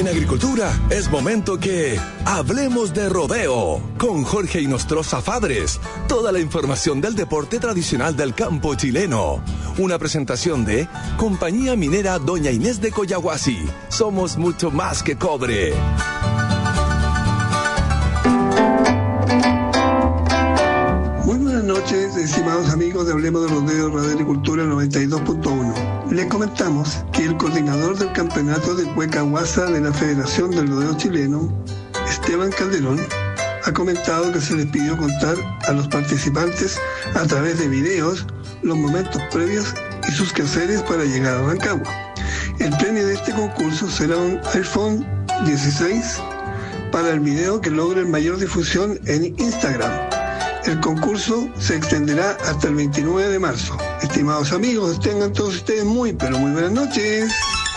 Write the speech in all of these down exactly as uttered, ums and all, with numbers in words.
En agricultura es momento que hablemos de rodeo con Jorge Inostroza Fabres. Toda la información del deporte tradicional del campo chileno. Una presentación de Compañía Minera Doña Inés de Collahuasi. Somos mucho más que cobre. Muy buenas noches, estimados amigos de Hablemos de Rodeo Radio Agricultura noventa y dos punto uno. Les comentamos que el coordinador del campeonato de Cueca Huasa de la Federación del Rodeo Chileno, Esteban Calderón, ha comentado que se les pidió contar a los participantes a través de videos los momentos previos y sus quehaceres para llegar a Rancagua. El premio de este concurso será un iPhone dieciséis para el video que logre mayor difusión en Instagram. El concurso se extenderá hasta el veintinueve de marzo. Estimados amigos, tengan todos ustedes muy, pero muy buenas noches.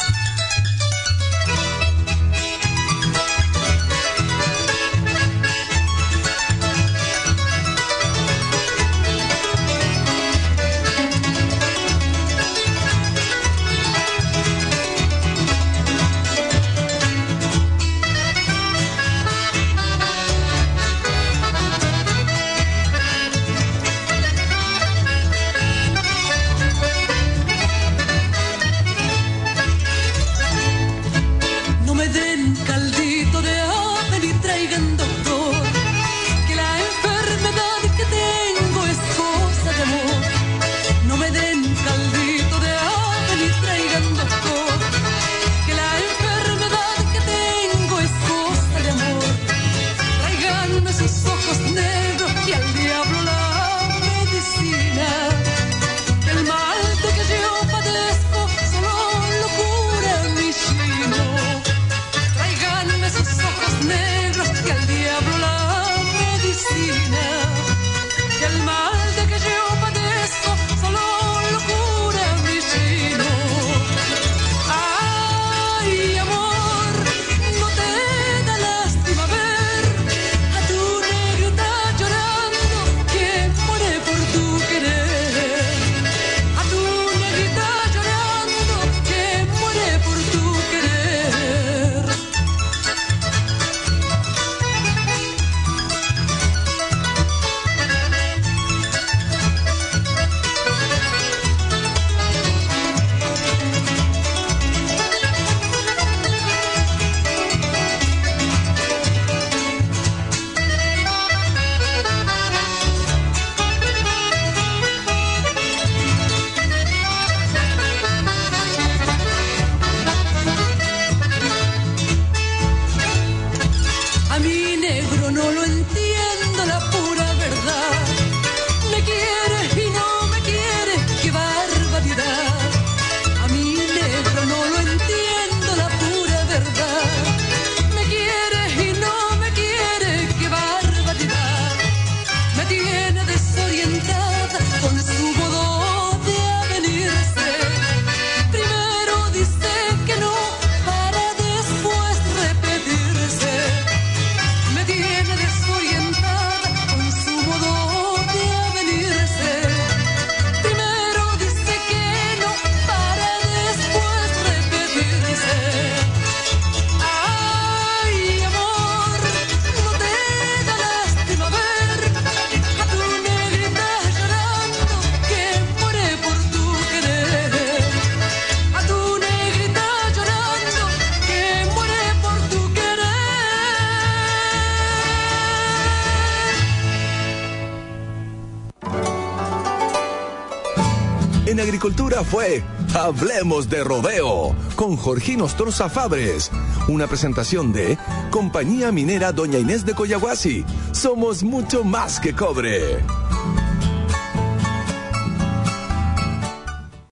En agricultura fue Hablemos de Rodeo con Jorge Inostroza Fabres. Una presentación de Compañía Minera Doña Inés de Collahuasi. Somos mucho más que cobre.